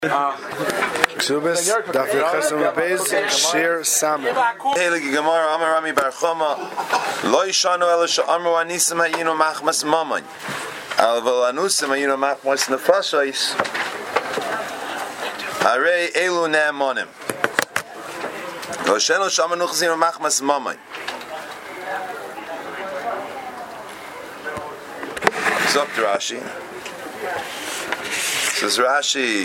Ksubis, Daf Yechesam Beis, Shir Sameh. Heilige Gemara, Amar Rami Bar Choma, Lo Yishanu Ela She'amru Anisim Hayinu Machmas Maman, Alvel Anusim Hayinu Machmas Nefashos, Harei Elu Ne'amonim. Lo Shenu Shama Nuchzinu Machmas Maman. It's up to Rashi. Says Rashi,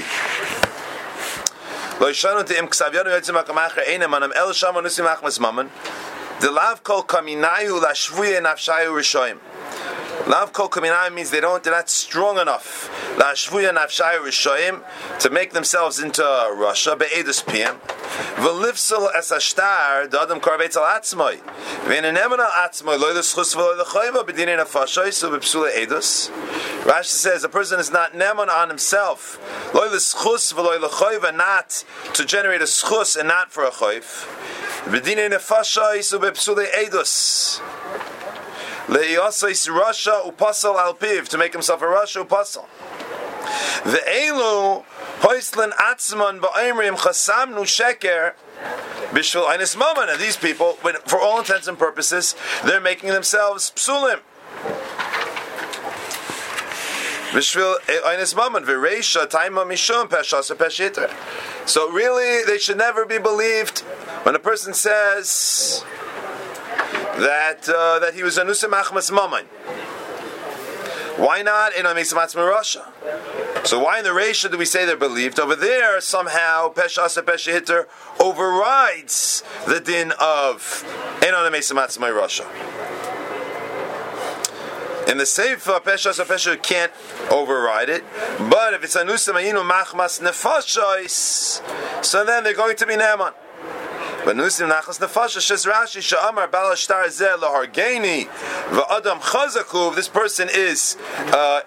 Lo yishanu te'im k'savyanu yotzim ha'kamachar einem anam el shama nusim achmas maman the lav kol kaminayu lashvuye nafshayu rishoyim. Lav kol kaminayu means they're not strong enough lashvuye nafshayu rishoyim to make themselves into Russia be'edus piyam v'lifsel es hashtar the adam karvetz al atzmoi v'enenemen al atzmoi lo l'schus v'lo l'choyva b'dinei nafashois u'b'psula edus. Rashi says a person is not neman on himself, lo l'schus v'lo l'choyva, not to generate a schus and not for a choyv. B'dinei nefashos u'bepsulei edus. Le'yosais rasha upasal al piv, to make himself a rasha upasal. Ve'elu hoislen atzman ba'imrim chasamnu sheker b'shvil einis maman. And these people, for all intents and purposes, they're making themselves psulim. So really, they should never be believed when a person says that he was anusim achmas maman. Why not in Amisamatz Rasha? So why in the Reisha do we say they're believed? Over there, somehow Peshasa Peshihitter overrides the din of Enon Amisamatz Rasha. In the Seifa, Peshas Pesha can't override it. But if it's Anusim Ayinu Machmas Nefashos, so then they're going to be Neman. But Anusim Nachas Nefashos, Shes Rashi, Sha'amar Balashtar Zeh Lahargeni, V'Adam Chazaku, this person is a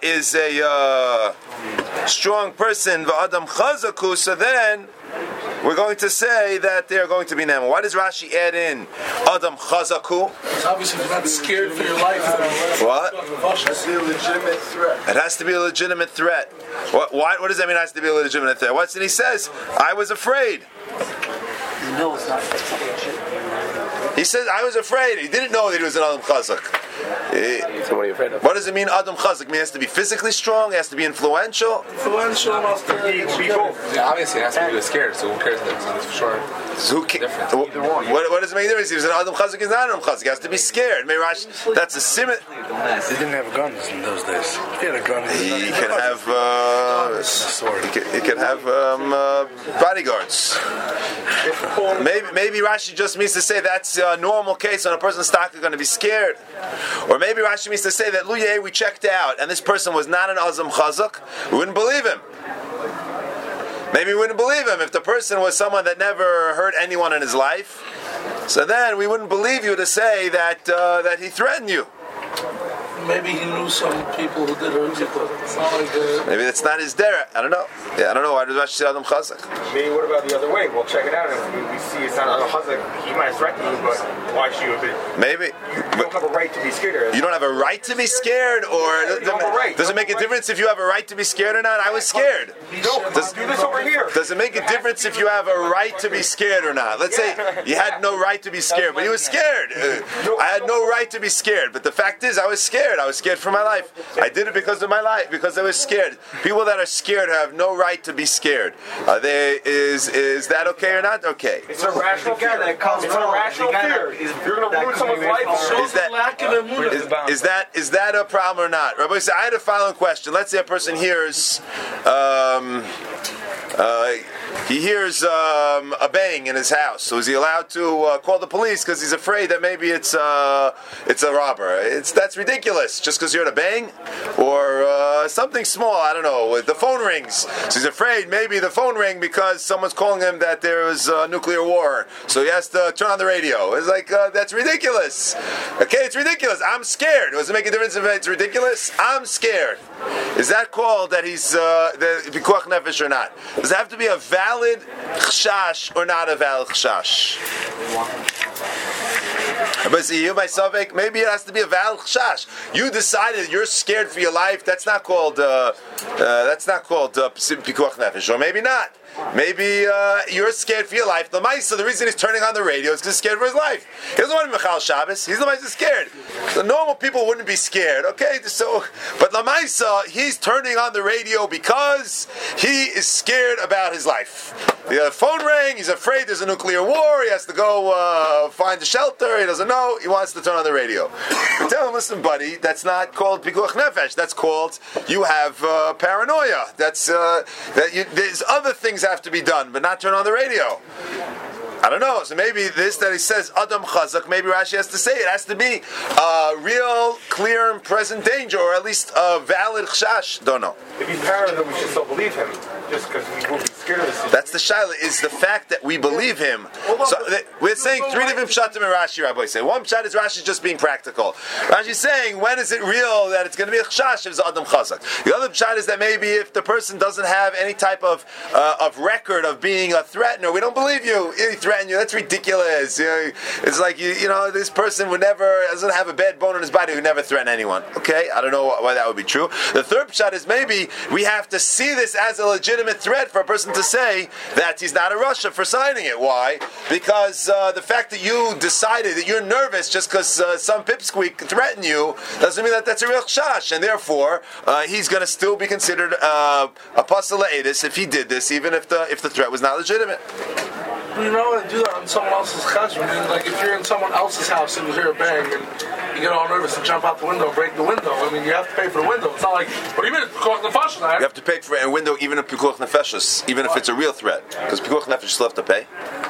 strong person, V'Adam Chazaku, so then we're going to say that they are going to be Neman. Why does Rashi add in Adam Chazaku? It's obviously you're not scared for your life. What? It has to be a legitimate threat. It has to be a legitimate threat. What does that mean? It has to be a legitimate threat. What's it? He says, I was afraid. No, it's not. He says, I was afraid. He didn't know that he was an Adam Chazak. So what are you afraid of? What does it mean, Adam Chazak? It means it has to be physically strong, it has to be influential. Influential enough to people. Yeah, obviously, it has to be scared, so who cares that it's for sure. So what does it make a difference? If he's an Adam Chazak, he's not an Adam Chazak. He has to be scared. That's a simon. They didn't have guns in those days. He had a gun. He can have sword. He can have bodyguards. Maybe Rashi just means to say that's a normal case when a person's stock is going to be scared. Or maybe Rashi means to say that Luye, we checked out and this person was not an Azam Chazak, we wouldn't believe him. Maybe we wouldn't believe him if the person was someone that never hurt anyone in his life. So then we wouldn't believe you to say that he threatened you. Maybe he knew some people who did hurt people. It's not like maybe that's not his derech. I don't know. Yeah, I don't know. Why does Rashi say Adam Chazak? Maybe what about the other way? We'll check it out. If we see it's not Adam Chazak, he might threaten you, but why should you have been? Maybe. You don't have a right to be scared. You don't have a right to be scared, or does it make a difference if you have a right to be scared or not? I was scared. No, do this over here. Does it make a difference if you have a right to be scared or not? Let's say you had no right to be scared, but he was scared. I had no right to be scared, but the fact is I was scared. I was scared for my life. I did it because of my life, because I was scared. People that are scared have no right to be scared. Is that okay or not okay? It's a rational fear. It's a rational fear. You're going to ruin someone's life. Is that a problem or not? Rabbi said, I had a following question. Let's say a person hears he hears a bang in his house. So is he allowed to call the police because he's afraid that maybe it's a robber? That's ridiculous. Just because you heard a bang or something small. I don't know. The phone rings. So he's afraid maybe the phone rang because someone's calling him that there is a nuclear war. So he has to turn on the radio. It's like that's ridiculous. Okay, it's ridiculous. I'm scared. Does it make a difference if it's ridiculous? I'm scared. Is that called that he's the pikuach nefesh or not? Does it have to be a valid chashash or not a valid chashash? But see, you, my Savek, maybe it has to be a valid chash. You decided you're scared for your life. That's not called pikuach nefesh, or maybe not. Maybe you're scared for your life. The Maisa, the reason he's turning on the radio is because he's scared for his life. He doesn't want to be Mechal Shabbos. He's the Maisa scared. The normal people wouldn't be scared. Okay, so but the Maisa, he's turning on the radio because he is scared about his life. The phone rang. He's afraid there's a nuclear war. He has to go find a shelter. He doesn't know. He wants to turn on the radio. You tell him, listen, buddy, that's not called pikuach nefesh. That's called you have paranoia. That's there's other things have to be done, but not turn on the radio. I don't know. So maybe this that he says Adam Chazak, maybe Rashi has to say it has to be real, clear, and present danger, or at least a valid chash. Don't know. If he's paranoid, then we should still believe him, just because we will be scared of this. That's the shaila, is the fact that we believe him. So we're saying three different pshatim in Rashi, Rabbi say. One pshat is Rashi just being practical. Rashi's saying, when is it real that it's going to be a chash if it's Adam Chazak? The other pshat is that maybe if the person doesn't have any type of record of being a threatener, we don't believe you. He threatened you. That's ridiculous. You know, it's like, you know, this person doesn't have a bad bone in his body, would never threaten anyone. Okay, I don't know why that would be true. The third pshat is maybe we have to see this as a legitimate threat for a person to say that he's not a Russia for signing it. Why? Because the fact that you decided that you're nervous just because some pipsqueak threatened you doesn't mean that that's a real chash, and therefore he's going to still be considered a pasal edis if he did this, even if the threat was not legitimate. You know how to do that on someone else's chazan. I mean, like if you're in someone else's house and you hear a bang and you get all nervous and jump out the window, break the window. I mean, you have to pay for the window. It's not like, what do you mean it's pikuach nefesh? You have to pay for a window even if pikuach nefesh, even if it's a real threat, because pikuach nefesh still have to pay.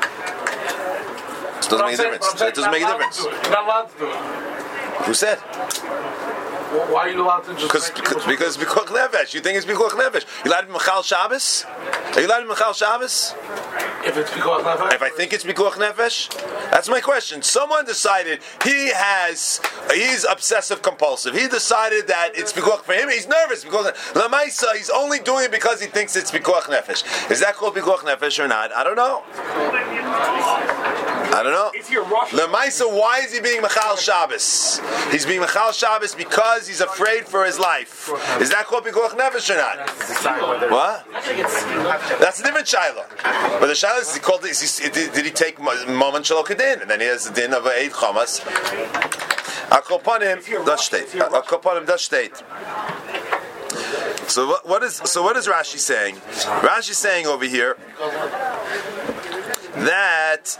It doesn't make a difference. It doesn't make a difference. You're not allowed to do it. Who said? Well, why are you allowed to just? Because pikuach nefesh. You think it's pikuach nefesh? You allowed to be mechal Shabbos? Are you allowed to be mechal Shabbos? If it's pikuach nefesh. If I think it's pikuach nefesh, that's my question. Someone decided he's obsessive compulsive. He decided that it's pikuach for him. He's nervous because lamaisa. He's only doing it because he thinks it's pikuach nefesh. Is that called pikuach nefesh or not? I don't know. Lamaisa, why is he being mechal Shabbos? He's being mechal Shabbos because he's afraid for his life. Is that called pikuach nefesh or not? What? That's a different shaila. But the shaila is did he take moment shalokadin, and then he has the din of a eid chamas. Akopanim das state. So what is Rashi saying? Rashi is saying over here that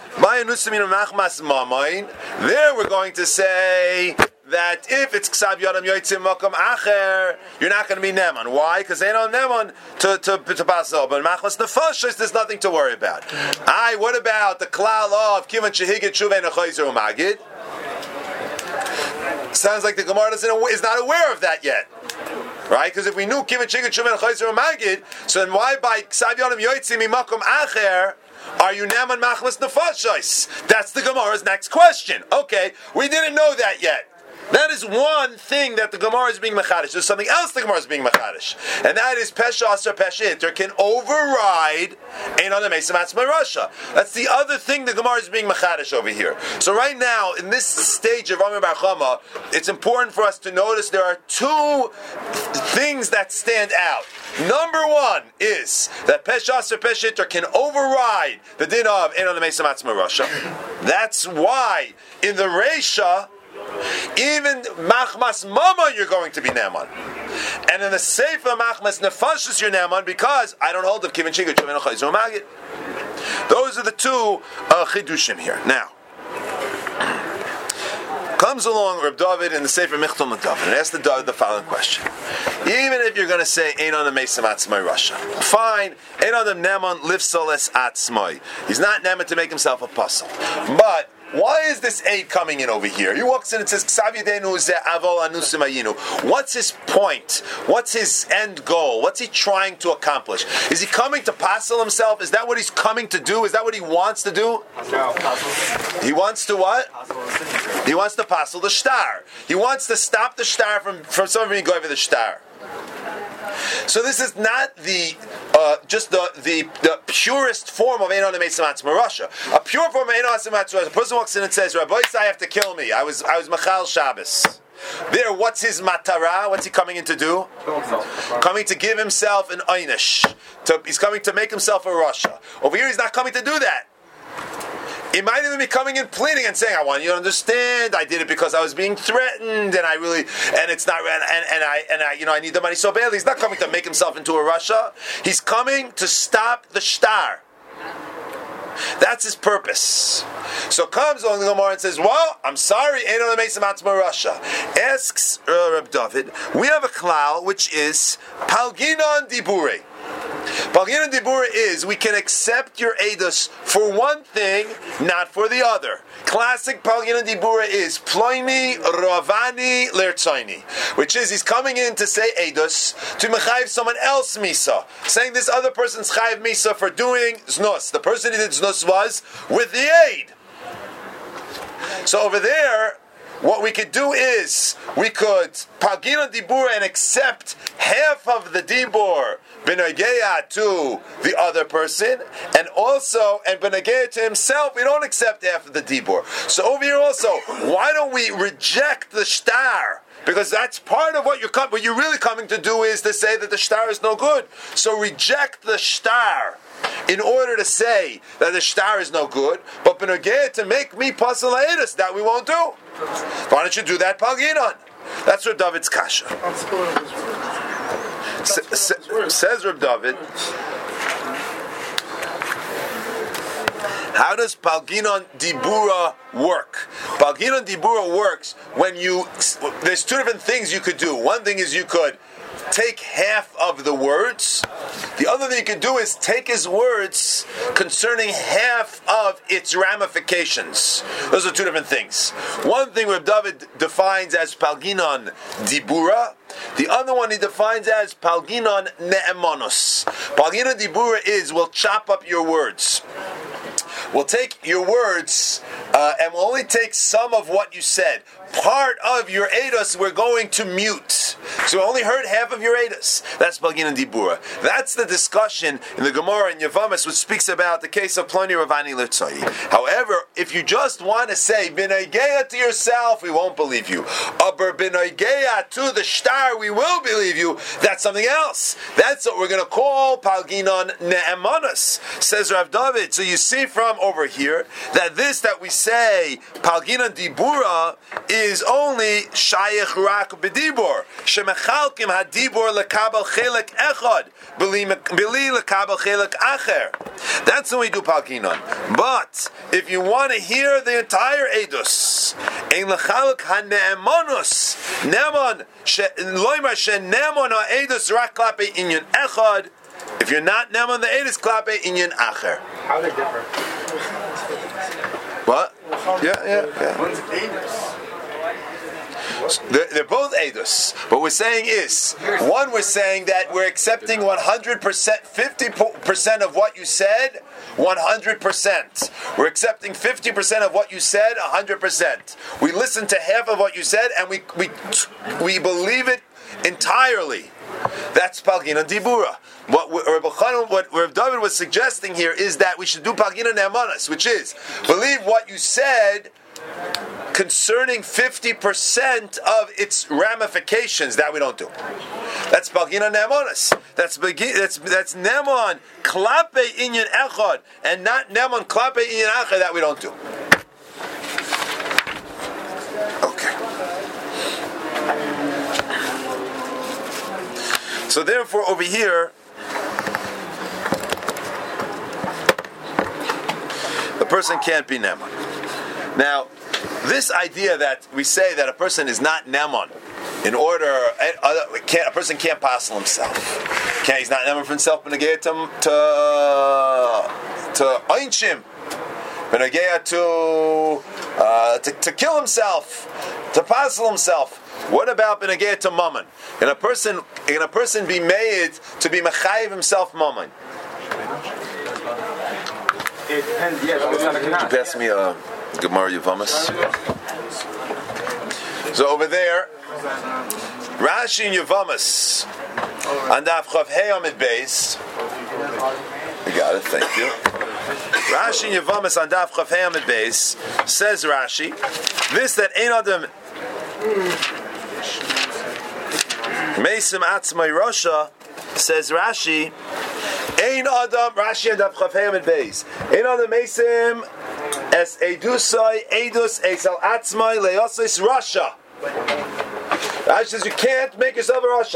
there we're going to say that if it's ksav yadam yotzim makom acher, you're not going to be neman. Why? Because they don't neman to pasal. But machmas nefashos, there's nothing to worry about. What about the klal of kivan shehigit shuvei nechayzer umagid? Sounds like the Gemara is not aware of that yet. Right? Because if we knew kivan shehigit shuvei nechayzer umagid, so then why by ksav yadam yotzim makom acher are you neman machmas nefashos? That's the Gemara's next question. Okay, we didn't know that yet. That is one thing that the Gemara is being mechadish. There's something else the Gemara is being mechadish, and that is pesha asar pesha iter can override ein adam eisam atzmai rasha. That's the other thing the Gemara is being mechadish over here. So right now, in this stage of Rami Bar Chama, it's important for us to notice there are two things that stand out. Number one is that pesha asar pesha iter can override the din of ein adam eisam atzmai rasha. That's why in the Reisha, even machmas mama you're going to be neman, and in the sefer machmas nefashos you're neman because I don't hold of kivin shigah chuvin ochayzu magid. Those are the two chidushim here. Now comes along Reb David in the sefer Michtam David and asks the following question: even if you're going to say ein adam meisam atzmai rasha, fine, ein adam neman lifsoles atzmai. He's not neman to make himself a puzzle, but why is this aid coming in over here? He walks in and says, what's his point? What's his end goal? What's he trying to accomplish? Is he coming to passel himself? Is that what he's coming to do? Is that what he wants to do? No. He wants to what? He wants to passel the shtar. He wants to stop the shtar from somebody going over the shtar. So this is not the just the purest form of Einon Meisam Atzma Rasha. A pure form of Einon Meisam Atzma Rasha. A person walks in and says, Rabbi, I have to kill me. I was Machal Shabbos. There, what's his matara? What's he coming in to do? Coming to give himself an einish. He's coming to make himself a Rasha. Over here, he's not coming to do that. He might even be coming in pleading and saying, "I want you to understand. I did it because I was being threatened, and it's not, and I need the money so badly." He's not coming to make himself into a Rasha. He's coming to stop the shtar. That's his purpose. So comes along the Gemara and says, "Well, I'm sorry, Einon Meisam Atzma Rasha." Asks Reb David, we have a klal which is Palginon Dibure. Palginon Dibura is we can accept your edus for one thing, not for the other. Classic Palginon Dibura is Ploini Ravani Lertzaini, which is he's coming in to say edus to mechayiv someone else misa, saying this other person's chayiv misa for doing znus. The person who did znus was with the aid. So over there, what we could do is we could Palginon Dibura and accept half of the dibur B'nageya to the other person, and B'nageya to himself, we don't accept half of the dibur. So over here also, why don't we reject the shtar? Because that's part of what you're really coming to do is to say that the shtar is no good. So reject the shtar in order to say that the shtar is no good, but B'nageya to make me pasal ha'edus, that we won't do. Why don't you do that, Palginon? That's Reb David's kasha. Says Reb David, how does Palginon Dibura work? Palginon Dibura works when there's two different things you could do. One thing is you could take half of the words. The other thing you can do is take his words concerning half of its ramifications. Those are two different things. One thing Reb David defines as Palginon Dibura. The other one he defines as Palginon Ne'emonos. Palginon Dibura is we'll chop up your words. We'll take your words and we'll only take some of what you said. Part of your edus we're going to mute. So we only heard half of your edus. That's Palginon Dibura. That's the discussion in the Gemara in Yavamas, which speaks about the case of Ploni Ravani Lertzai. However, if you just want to say B'nageya to yourself, we won't believe you. Aber B'nageya to the shtar, we will believe you. That's something else. That's what we're going to call Palginon Ne'emonos, says Rav David. So you see from over here that we say Palginon Dibura is only Shayach Rak B'dibur. Shemechalkim hadibur lekabel chelek echad bili lekabel chelek acher. That's when we do Palginon. But if you want to hear the entire edus, ein lechalek hane'emonus ne'emon loymar she'ne'emon ha'edus rak klape inyan echad. If you're not ne'emon the edus klape inyan acher. How they differ? What? Yeah. One's edus. They're both edus. What we're saying is, one, we're saying that we're accepting 100%, 50% of what you said, 100%. We're accepting 50% of what you said, 100%. We listen to half of what you said, and we believe it entirely. That's Palginon Dibura. What Rav David was suggesting here is that we should do Palginon Ne'emonos, which is believe what you said concerning 50% of its ramifications. That we don't do. That's Palginon Ne'emonos. That's Ne'emon Klape Inyan Echad, and not Ne'emon Klape Inyan Acher. That we don't do. Okay. So therefore, over here, the person can't be Ne'emon. Now, this idea that we say that a person is not Ne'emon in order, a person can't passel himself. He's not Ne'emon for himself, but B'nageya to Einshim, B'nageya to kill himself, to passel himself. What about B'nageya to Mammon? Can a person be made to be mechayiv himself Mammon? It depends. Yeah, but it's not a Could you pass me a Gemara Yavamas? So over there, Rashi and Yavamas On Daf Chav Hey Amid Beis. You got it, thank you. Rashi in Yavamis on Daf Chav Hey Amid Beis says Rashi, this that Ein Adam Meisim Atzmai Rasha, says Rashi, Ein Adam, Rashi and Daf Chav Hey Amid Beis, Ein Adam Meisim Es Edusai Edus Eisal Atzmai Leosis Rasha. Rashi says you can't make yourself a Rasha.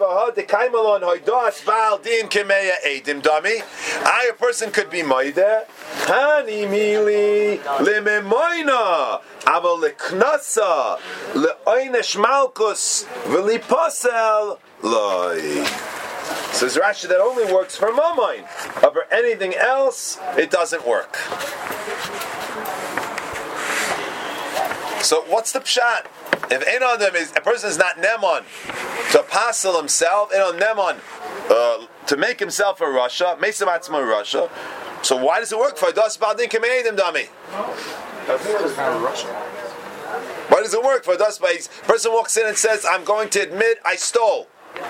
A person could be Maida. Hani mili lememoina. Aval leknasa leoinesh malkus v'lipasel loy. Says Rashi that only works for Mammon. But for anything else, it doesn't work. So what's the pshat? If Ein Adam is a person is not Neman to apostle himself, Neman to make himself a Rasha, Mesim Atzma Rasha. So why does it work for Das Baldin Kameidim Dami? Why does it work for Das Baldin? Person walks in and says, "I'm going to admit I stole."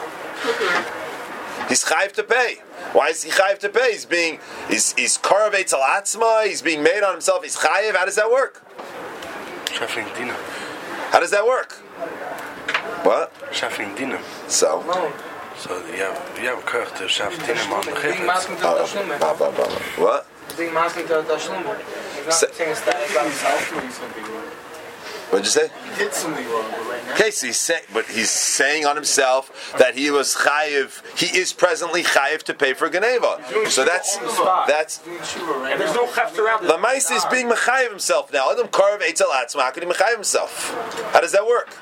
He's chayiv to pay. Why is he chayiv to pay? He's karavei tzal atzma. He's being made on himself. He's chayiv. How does that work? Shafin Dina. How does that work? What? Shafin Dina. So you have a kirch to Shaf Dina on the what? What'd you say? He did something wrong, but right now. Okay, so he's saying on himself that he was chayiv. He is presently chayiv to pay for Geneva. So that's. And there's no cheft around. The mice is being mechayiv himself now. Adam karv eitzel atzma. How can he mechayiv himself? How does that work?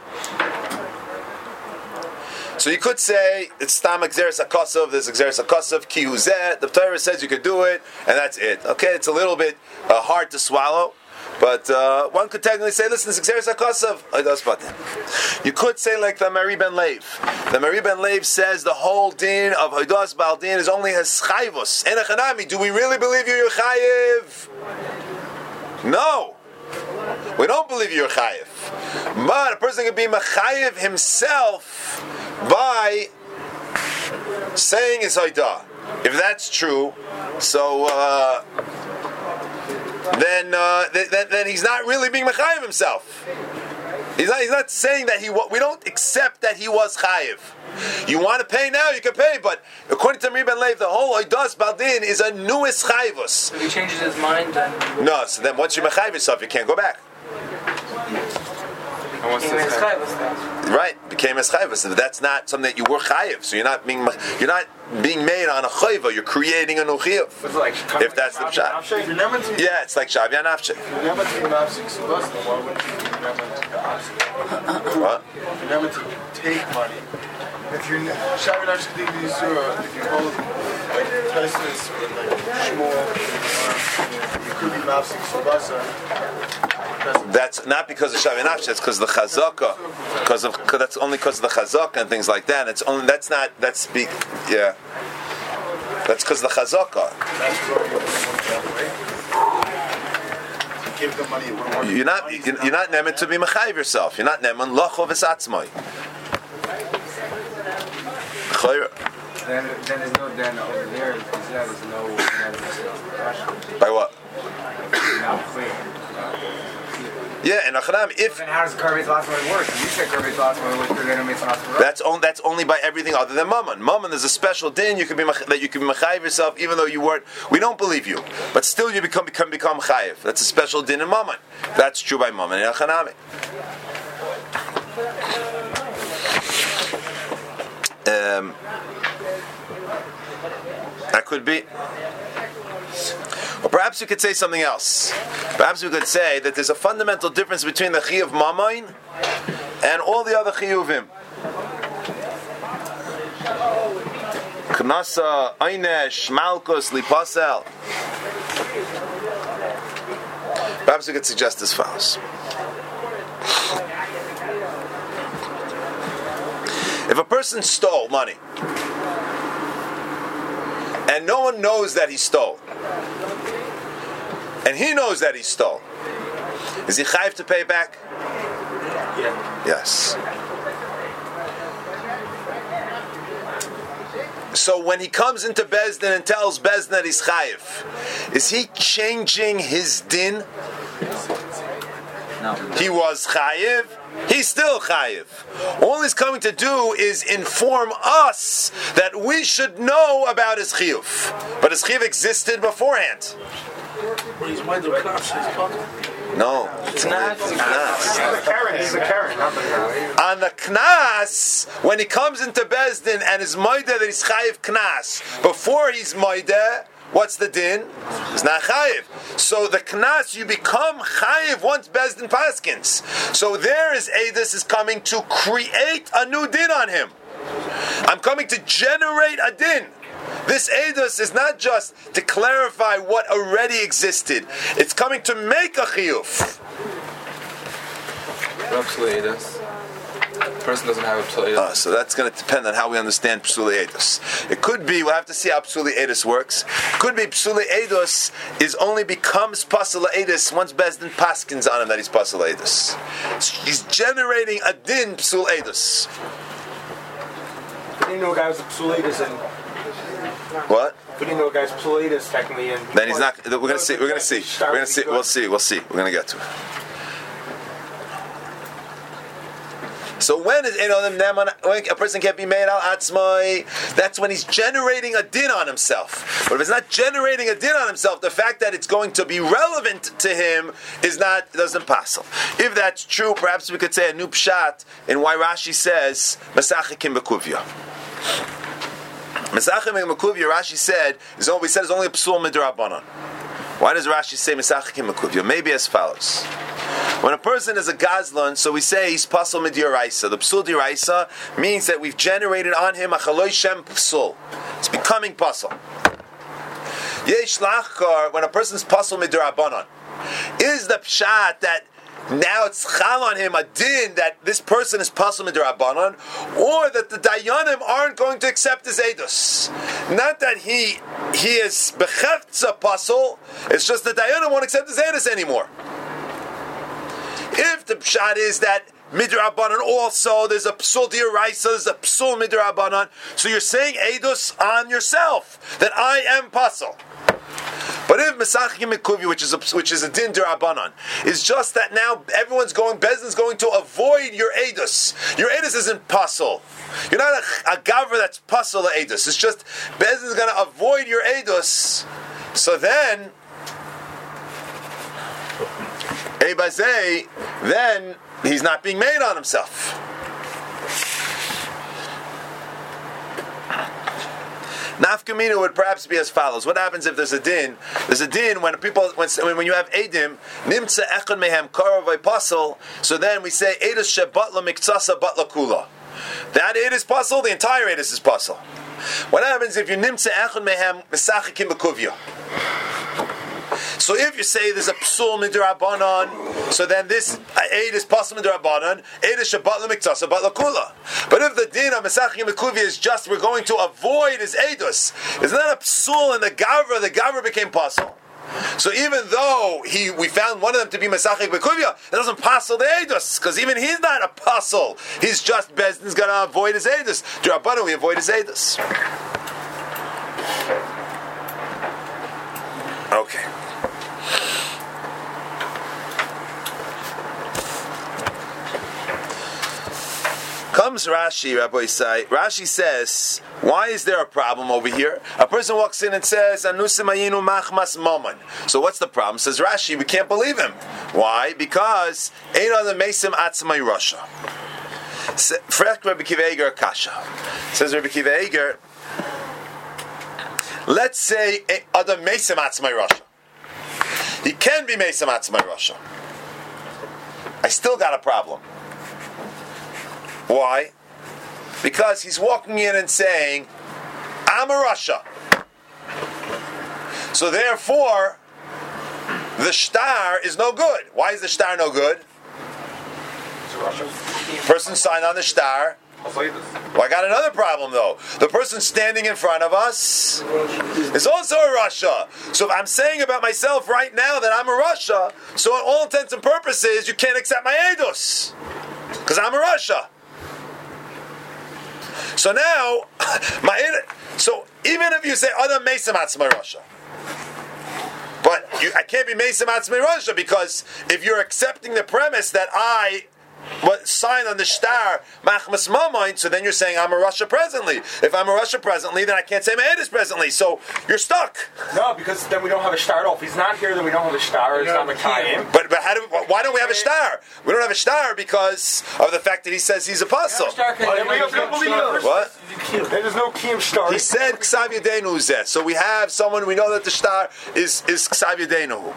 So you could say it's stam exeris akosov. There's exeris akosov ki huzeh. The Torah says you could do it, and that's it. Okay, it's a little bit hard to swallow. But one could technically say, listen, this Xeris HaKosav. You could say like the Mari Ben Lev. The Mari Ben Lev says the whole din of Hodas Baldin is only his chayvus. Enechanami, do we really believe you're chayiv? No. We don't believe you're chayiv. But a person can be mechayiv himself by saying his Hodah. If that's true, so... Then he's not really being mechayiv himself. He's not saying that we don't accept that he was chayiv. You want to pay now, you can pay, but according to Mari Ben Lev, the whole Hodas Baldin is a newest chayvus. If he changes his mind, then... No, so then once you mechayiv yourself, you can't go back. Right, became as chayvus. That's not something that you were chayiv. So you're not being made on a chayva. You're creating a nuchiv. If that's the pshat. Yeah, it's like Shavya Nafshe. What? If you're never to take money, if you're Shavya Nafshe, if you both like Teslas and like Shmuel, you could be Mafsik Subasa. That's not because of Shavya Nafshe. It's because of the chazaka. That's only because of the chazaka and things like that. It's only That's because of the chazaka. Give the money. You're not neman to be mechayiv yourself. You're not neman lochov esatzmai. Then there's no then over there because there's no. By what? Not clear. Yeah, and Achanam, if then how does Karvei Tzalatzma work? You said Karvei Tzalatzma works because they don't make Tzalatzma. that's only by everything other than Mammon. Mammon, there's a special din that you can be mechayiv yourself, even though you weren't. We don't believe you, but still you become chayiv. That's a special din in Mammon. That's true by Mammon and Achanami. That could be. Or perhaps we could say something else. Perhaps we could say that there's a fundamental difference between the chiyuv Mammon and all the other chiyuvim. Knasa, Einesh, Malkus, Lipasel. Perhaps we could suggest as follows. If a person stole money and no one knows that he stole, and he knows that he stole, is he chayiv to pay back? Yeah. Yes. So when he comes into Bezdin and tells Bezdin that he's chayiv, is he changing his din? No. He was chayiv, he's still chayiv. All he's coming to do is inform us that we should know about his chiyuv. But his chiyuv existed beforehand. He's mind of No, it's not. He's a Karen, not the Knas. On the Knas, when he comes into Bezdin and is moide that he's chayiv Knas, before he's moide, what's the din? It's not chayiv. So the Knas, you become chayiv once Bezdin paskins. So there is Eidos is coming to create a new din on him. I'm coming to generate a din. This Eidos is not just to clarify what already existed. It's coming to make a chiyuv. Psuli Eidos. The person doesn't have a Psuli Eidos. So that's going to depend on how we understand Psuli Eidos. It could be, we'll have to see how Psuli Eidos works. It could be Psuli Eidos is only becomes Pasula Eidos once Bezdin paskins on him that he's Pasula Eidos. He's generating a din Psul Eidos. But you know, guys, Psuli Eidos and. What? But you know, guys, Psuli Eidos technically and. Then he's not. We're going to see. We're going to see. We're going to see. We'll see. We'll see. We're going to get to it. So when is when a person can't be made al atzmai, that's when he's generating a din on himself. But if it's not generating a din on himself, the fact that it's going to be relevant to him doesn't pass. If that's true, perhaps we could say a new pshat in why Rashi says Masachikim Bekuvya. Masachikim Bekuvya, Rashi said is only a psul midrabanan. Why does Rashi say Masachikim Bekuvya? Maybe as follows. When a person is a gazlan, so we say he's pasal midiraisa. The psul diraisa means that we've generated on him a chaloi shem psul. It's becoming pasal. Yesh lachkar, when a person's pasal midirabanan, is the pshat that now it's chal on him a din that this person is pasal midirabanan, or that the dayanim aren't going to accept his edus. Not that he is becheftza pasal. It's just the dayanim won't accept his edus anymore. If the pshat is that midrabanan also, there's a psul d'oraisa, there's a psul midrabanan, so you're saying edus on yourself that I am pasal. But if Mesachim Mikuvya, which is a din d'rabanan, is just that now everyone's Bezdin's going to avoid your edus. Your edus isn't pasal. You're not a gaver that's pasal edus. It's just Bezdin's going to avoid your edus. So then then he's not being made on himself. Nafkamina would perhaps be as follows. What happens if there's a din? There's a din when you have edim, nimtza echad mehem karavay pasal, so then we say edus shebatla miktsasa batla kula. That edus pasal, the entire edus is pasal. What happens if you nimtza echad mehem mesachikim bekuvya? So if you say there's a psul midrabanan, so then this aid is pasal midrabanan, aid is shabat l'miktasa bat l'kula. But if the din of Mesachim Mikuvya is just we're going to avoid his edus, it's not a psul in the gavra became pasal. So even though we found one of them to be Mesachim Mikuvya, it doesn't pasal the edus, because even he's not a pasal. He's just Bezdin's going to avoid his edus. D'Rabbanan, we avoid his edus. Okay. Comes Rashi, Rabbi Isai. Rashi says, why is there a problem over here? A person walks in and says, Anusim ayinu machmas maman. So what's the problem? Says Rashi, we can't believe him. Why? Because ein adam mesim atzmai rasha. Frek Rabbi Kiva Eiger kasha. Says Rabbi Kiva Eiger, let's say adam mesim atzmai rasha. He can be mesim atzmai rasha. I still got a problem. Why? Because he's walking in and saying, I'm a Rasha. So therefore, the shtar is no good. Why is the shtar no good? Person signed on the shtar. Well, I got another problem though. The person standing in front of us is also a Rasha. So if I'm saying about myself right now that I'm a Rasha, so in all intents and purposes, you can't accept my edus. Because I'm a Rasha. So now, so even if you say Adam Meisam Atzmai Rasha, but I can't be Meisam Atzmai Rasha because if you're accepting the premise that I signed on the shtar machmas mamayin, so then you're saying I'm a Rasha presently. If I'm a Rasha presently, then I can't say Me'edis presently. So you're stuck. No, because then we don't have a shtar at all. If he's not here, then we don't have a shtar. It's not Makayim. But why don't we have a shtar? We don't have a shtar because of the fact that he says he's a puzzle. What? There's no kiyum shtar. He said Ksav Yadenu Zeh. So we have someone, we know that the shtar is Ksav Yadenu.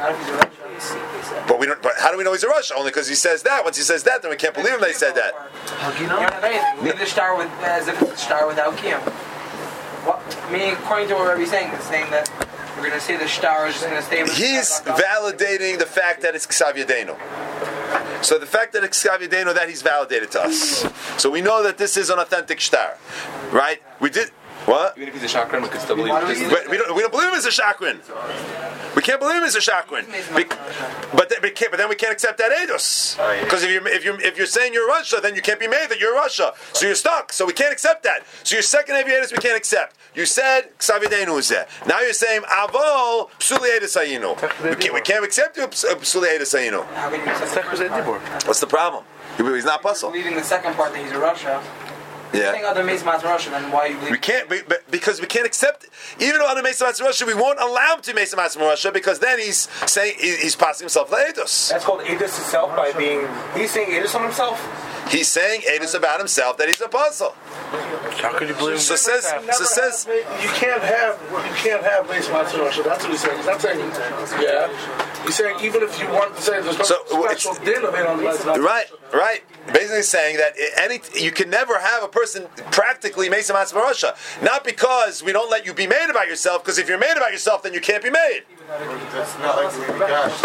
But we don't. But how do we know he's a Rasha? Only because he says that. Once he says that, then we can't believe him that he said that. You don't have anything. Leave the star with as if it's a star without kiyum. Meaning, according to what Rabbi's saying, it's saying that we're going to say the star is just going to stay with. He's validating the fact that it's Ksav Yadenu. So the fact that it's Ksav Yadenu, that he's validated to us. So we know that this is an authentic shtar, right? We did. What? Even if he's a chakran, we can still believe it. We don't believe him as a chakran. We can't believe him as a chakran. But then we can't accept that edus. Because if you're saying you're a Rasha, then you can't be made that you're a Rasha. So you're stuck. So we can't accept that. So your second heavy edus we can't accept. You said Ksav Yadenu Zeh. Now you're saying Avol Psuli Edus Hayinu. We can't accept you Psuli Edus Hayinu. What's the problem? He's not puzzle. Believing the second part that he's a Rasha. Yeah. Saying other Meis Matzah Rasha, then why you believe? We can't, because we can't accept. Even though other Meis Matzah Rasha, we won't allow him to Meis Matzah Rasha because then he's saying he's passing himself laedus. That's called edus itself by being. He's saying edus on himself. He's saying edus about himself that he's a puzzle. How could you believe? So says you can't have Meis Matzah Rasha. That's what he's saying. He's not saying yeah. He's saying even if you want to say there's no special din of it on Meis Matzah Rasha. Right. Basically saying that you can never have a person practically Meis Matzah Rasha. Not because we don't let you be made about yourself, because if you're made about yourself, then you can't be made. That's not like the Gash.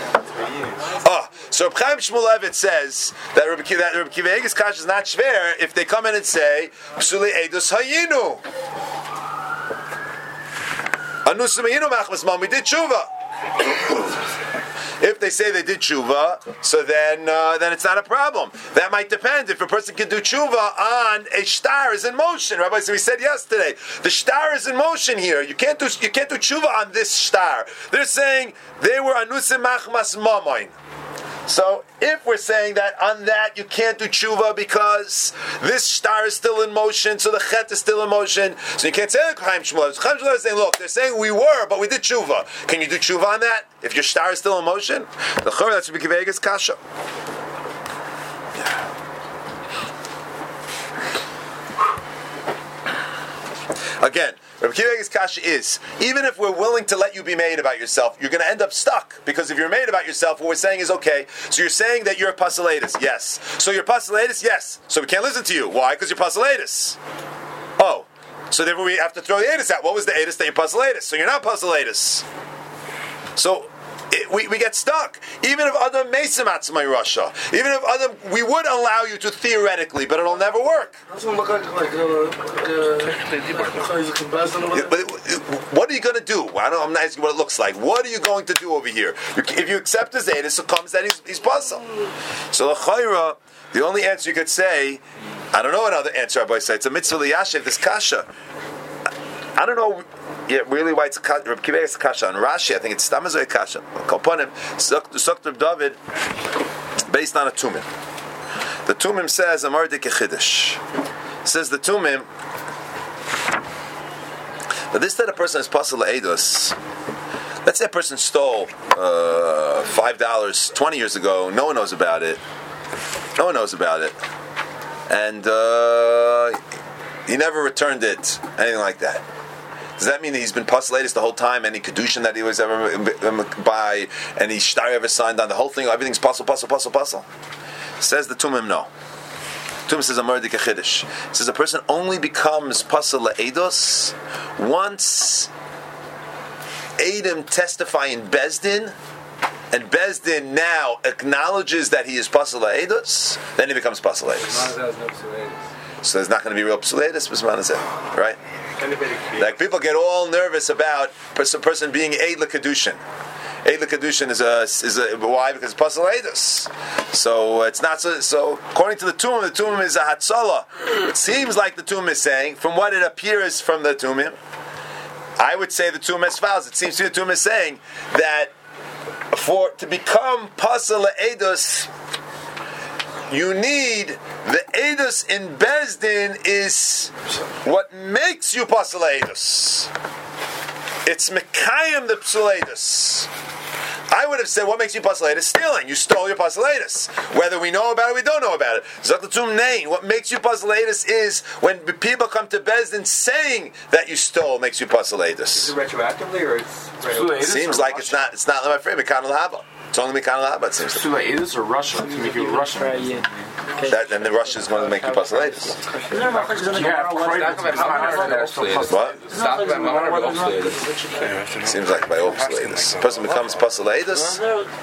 So Reb Chaim Shmulevitz says that Reb Kiva Eiger's Kash is not shver if they come in and say Psuli Eidos Hayinu. Anusim Hayinu Machmas Mam, we did tshuva. If they say they did tshuva, so then it's not a problem. That might depend if a person can do tshuva on a shtar is in motion. Rabbi, so we said yesterday, the shtar is in motion here. You can't do tshuva on this shtar. They're saying they were anusim machmas mamoin. So if we're saying that on that you can't do tshuva because this star is still in motion, so the chet is still in motion, so you can't say Chaim Shmulevitz. Chaim Shmulevitz is saying, look, they're saying we were, but we did tshuva. Can you do tshuva on that if your star is still in motion? The chor that's Rabbi Kiva Eiger's kasha. Again, Rabbi Kiva Eiger's kasha is, even if we're willing to let you be made about yourself, you're going to end up stuck. Because if you're made about yourself, what we're saying is, okay, so you're saying that you're a pasalatus. Yes. So you're pasalatus? Yes. So we can't listen to you. Why? Because you're pasalatus. Oh. So therefore we have to throw the edus out. What was the edus that you're pasalatus? So you're not pasalatus. So we get stuck. Even if Adam Mesim Atzmai Rasha, even if Adam, we would allow you to theoretically, but it'll never work. Doesn't look like But what are you going to do? I'm not asking what it looks like. What are you going to do over here? If you accept his edus, it comes that he's puzzle. So l'chayra, the only answer you could say, I don't know another answer. Rabbi said it's a mitzvah liyashiv this kasha. I don't know. Yeah, really why it's Reb Kiva Eiger's kasha on Rashi. I think it's Tamazoy kasha. Kolponim Sokter David based on a tumim. The tumim says Amardik Chiddush. Says the tumim that this that a person is pasal le'edus. Let's say a person stole $5 20 years ago. No one knows about it. And he never returned it. Anything like that. Does that mean that he's been pasalatus the whole time? Any kedushin that he was ever by, any shtar ever signed on, the whole thing, everything's puzzle. Says the tumim no. Tumim says a murdik chiddush. Says a person only becomes pasal le'edos once Adam testify in Bezdin, and Bezdin now acknowledges that he is pasal le'edos, then he becomes pasal le'edos. So there's not going to be real psuletus, right? Like people get all nervous about a person being eid l'kedushin, Eila Kedushin is a why? Because it's Pasal Eidus. So it's not so according to the Tumim is a Hatzalah. It seems like the Tumim is saying, from what it appears from the Tumim, I would say the Tumim is fouls. It seems to the Tumim is saying that to become Pasal Eidus, you need the Eidus in Bezdin is what makes you Pasal Eidus. It's Mekayim the Psul Eidus. I would have said, what makes you Pasal Eidus? Stealing. You stole your Pasal Eidus. Whether we know about it or we don't know about it. Zakatum Nain. What makes you Pasal Eidus is when people come to Bezdin saying that you stole makes you Pasal Eidus. Is it retroactively or it's It seems like it's not my friend, Mekan al-Haba. It's only Mekan al-Haba, it seems. Sula Eidus or Russia to make you Russian? And the Russia is going to make you Pasal Eidus. What? Seems like by all Pasal Eidus. Person becomes Pasal Eidus.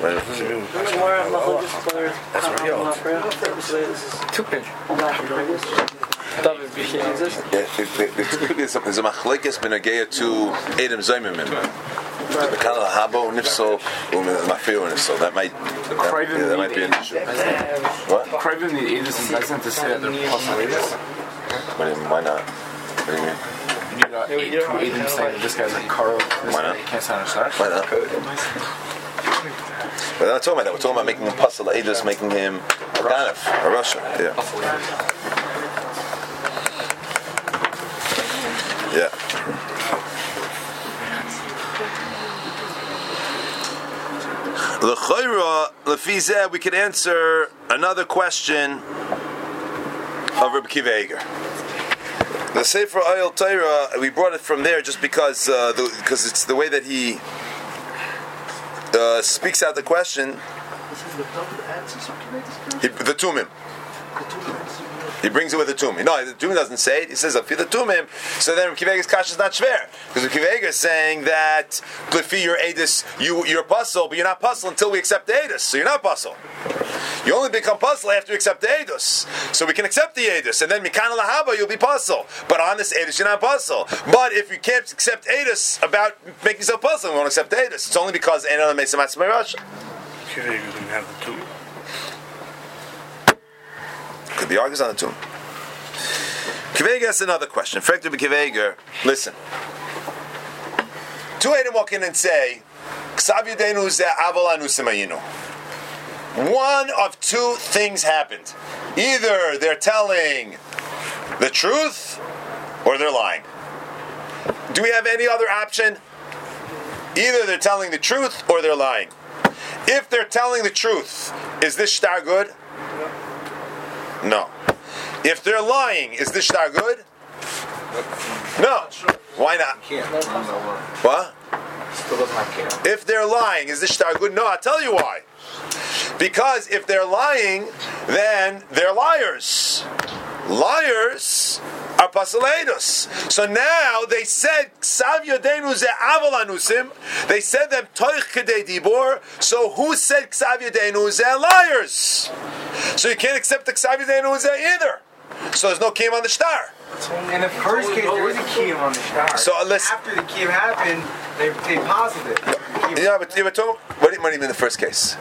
There's a machlekes b'nagea to Edom Zayimim. The kind of habo nifsol mafio nifsol. That might be an issue. What? Craving the Eidus and Bezdin to say that they're Pasal Eidus. Why not? What do you mean? You need two Edom saying that this guy's like Karo. Why not? He can't sound a Why not? We're not talking about that. We're talking about making him Pasal Eidus, making him a Ganef, a Russia. Yeah. Yeah. L'chayra, l'fizeh, we can answer another question of Reb Akiva Eiger. The Sefer Ayel Torah, we brought it from there just because it's the way that he speaks out the question. The Tumim. He brings it with the Tumim. No, the Tumim doesn't say it. He says, "Afi the Tumim." So then, Akiva Eiger's kasha is not shver because Akiva Eiger is saying that Lefi your edus, you're puzzle, but you're not puzzle until we accept the edus. So you're not puzzle. You only become puzzle after you accept the edus. So we can accept the edus, and then Mikan lahaba you'll be puzzle. But on this edus, you're not puzzle. But if you can't accept edus about making yourself puzzle, we won't accept the edus. It's only because Einon Mesamatz Meirasha. Akiva Eiger didn't have the Tumim. Could be argues on the tomb. Akiva Eiger has another question. Frek to Akiva Eiger, listen. Two Eidim walk in and say, Ksav Yudenu ze aval anu semayinu. One of two things happened. Either they're telling the truth or they're lying. Do we have any other option? Either they're telling the truth or they're lying. If they're telling the truth, is this shtar good? No. If they're lying, is this shtar good? No. Why not? What? If they're lying, is this shtar good? No, I'll tell you why. Because if they're lying, then they're liars. Liars are Pasal Eidus. So now they said, Ksav Yodenu ze aval anusim. They said them toich kedei dibor. So who said Ksav Yodenu ze liars? So you can't accept the Ksav Yodenu ze either. So there's no kiyum on the shtar. In the first case, there is a kiyum on the shtar. So listen. After the kiyum happened, they posited. Yeah, but what do you mean in the first case?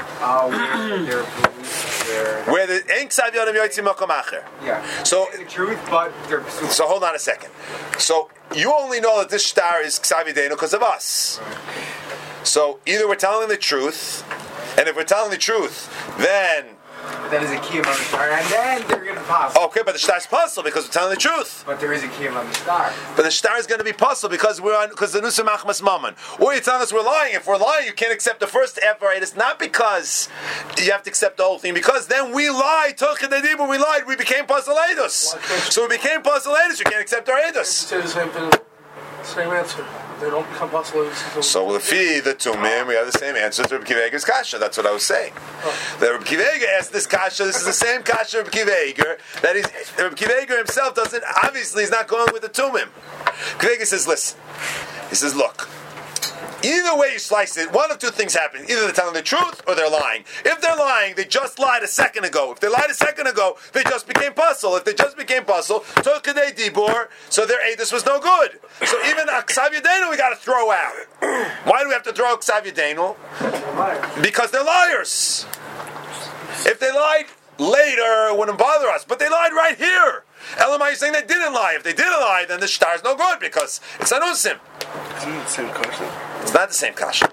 Where the Ein Ksav Yodem Yotzim Makom Acher. Yeah. So the truth, but they're pursuing. So hold on a second. So you only know that this shtar is Ksav Yodenu because of us. So either we're telling the truth, and if we're telling the truth, then that is a kiyum on the shtar, and then they're going to puzzle. Okay, but the shtar is puzzle because we're telling the truth. But there is a kiyum on the shtar. But the shtar is going to be puzzle because the Nusa Machmas Mammon. Or you're telling us we're lying. If we're lying, you can't accept the first Ephraim. It's not because you have to accept the whole thing, because then we lied. We lied. We became puzzle Eidos. So we became puzzle Eidos. You can't accept our Eidos. Say the same thing. Same answer. They don't become puzzle Eidos. So with the Tumim, we have the same answer to Reb Akiva Eiger's kasha. That's what I was saying. That Reb Akiva Eiger asked this kasha. This is the same kasha of Reb Akiva Eiger. That Reb Akiva Eiger himself doesn't. Obviously, he's not going with the Tumim. Akiva Eiger says, "Listen." He says, "Look, Either way you slice it, one of two things happen. Either they're telling the truth or they're lying. If they're lying, they just lied a second ago. If they lied a second ago, they just became puzzle. If they just became puzzle, so kadei dibur, so their edus was no good. So even Ksav Yadenu we got to throw out. Why do we have to throw out Ksav Yadenu? Because they're liars. If they lied later, it wouldn't bother us. But they lied right here. Elamai is saying they didn't lie. If they didn't lie, then the shtar is no good because it's anusim. Isn't it the same kasha? It's not the same kasha.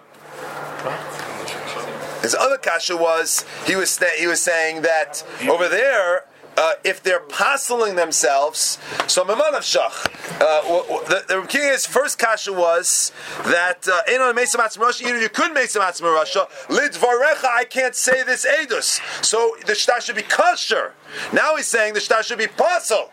His other kasha was he was saying that over there, if they're parceling themselves, so Memanav Shach. The King's first kasha was that Einon Meisam Atzma Rasha, even if you could Meisam Atzma Rasha, Lidvarecha, I can't say this Eidus. So the shtar should be kosher. Now he's saying the shtar should be parcel.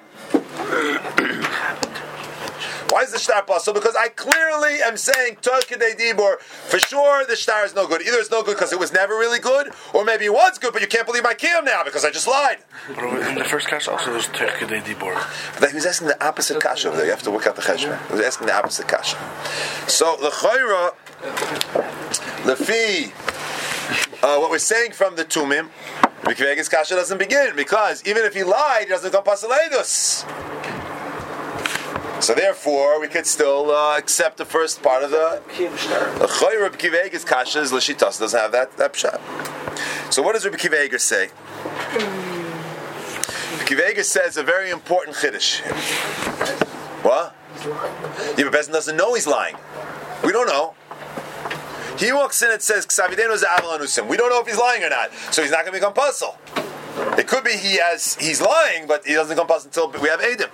Why is the shtar possible? Because I clearly am saying Torkidei Dibur, for sure the shtar is no good. Either it's no good because it was never really good, or maybe it was good, but you can't believe my kiyum now because I just lied. But in the first kasha also there's Torkidei Dibur. But he was asking the opposite kasha over there. You have to work out the cheshbon. He was asking the opposite kasha. So the chayra, the fee, what we're saying from the Tumim, Mikvegas kasha doesn't begin because even if he lied, he doesn't come pasaledus. So therefore, we could still accept the first part of the Choy Rabbi Akiva Eiger's kasha is L'shitas, doesn't have that pshat. So what does Rabbi Akiva Eiger say? Rabbi Akiva Eiger says a very important chiddush. What? Yeah, but Bezin doesn't know he's lying. We don't know. He walks in and says, Ksav Yadenu is Aval Anusim. We don't know if he's lying or not, so he's not going to become puzzle. It could be he's lying, but he doesn't become puzzle until we have Eidim.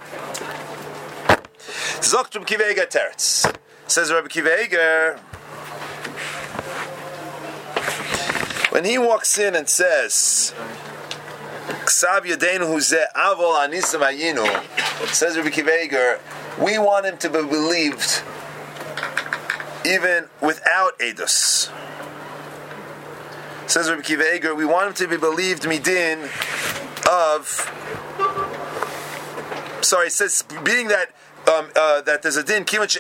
Zokt Rabbi Akiva Eiger Teretz. Says Rabbi Akiva Eiger, when he walks in and says, Ksav Yadenu Huzeh Avol Anisam Hayinu, says Rabbi Akiva Eiger, we want him to be believed even without Eidos. Says Rabbi Akiva Eiger, we want him to be believed midin of. Sorry, it says being that that there's a din kivat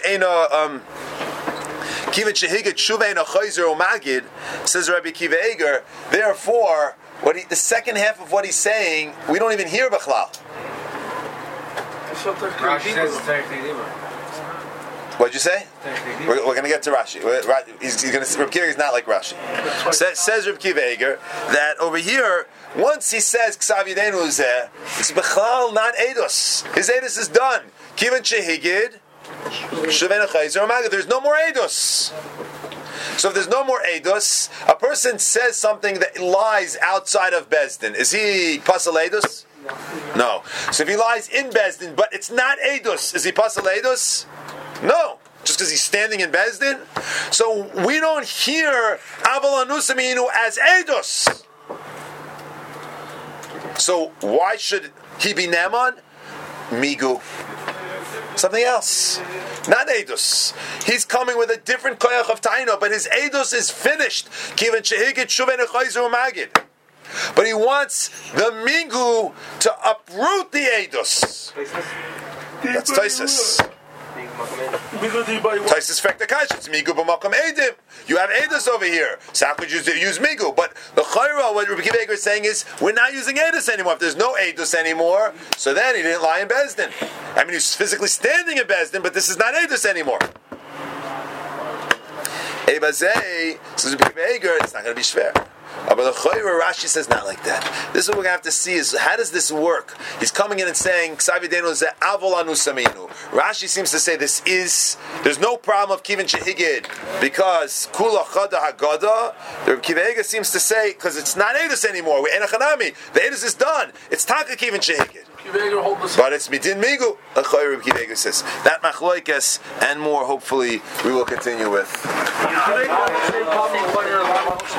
shehigat shuvein a chayzer o magid. Says Rabbi Akiva Eiger. Therefore, the second half of what he's saying, we don't even hear b'chlal. What'd you say? We're going to get to Rashi. Rabbi Akiva Eiger is not like Rashi. Says Rabbi Akiva Eiger that over here, once he says Ksav Yadenu is there, it's b'chlal not eidos. His eidos is done. Kivan shehigid, shuvein achayzer magid. There's no more eidos. So if there's no more eidos, a person says something that lies outside of Bezdin. Is he pasal eidos? No. So if he lies in Bezdin, but it's not eidos, is he pasal eidos? No. Just because he's standing in Bezdin? So we don't hear Aval Anusaminu as eidos. So why should he be Naaman? Migu. Something else. Not Eidos. He's coming with a different koyach of Taino, but his Eidos is finished. Kivan shehigit shuven echayzer magid. But he wants the Migu to uproot the Eidos. That's Taisus. Taisus Fektakash, it's Migu b'makom Eidim. You have Eidos over here. So how could you use Migu? But the Chayra, what Rabbi Akiva Eiger is saying is, we're not using Eidos anymore. If there's no Eidos anymore, so then he didn't lie in Bezdin. I mean, he's physically standing in Bezdin, but this is not Eidos anymore. Ebazei, says Rabbi Akiva Eiger, it's not going to be shver. But the Chayra Rashi says not like that. This is what we're going to have to see is how does this work? He's coming in and saying Ksav Yadenu is Avol Anusaminu. Rashi seems to say there's no problem of Kivan Shehigid because Kula Chada Hagada. The Rabbi Akiva Eiger seems to say because it's not Eidos anymore. We're Enachanami. The Eidos is done. It's Taka Kivan Shehigid. But it's Midin Migu. The Chayra Rabbi Akiva Eiger says that Machloikas and more. Hopefully we will continue with.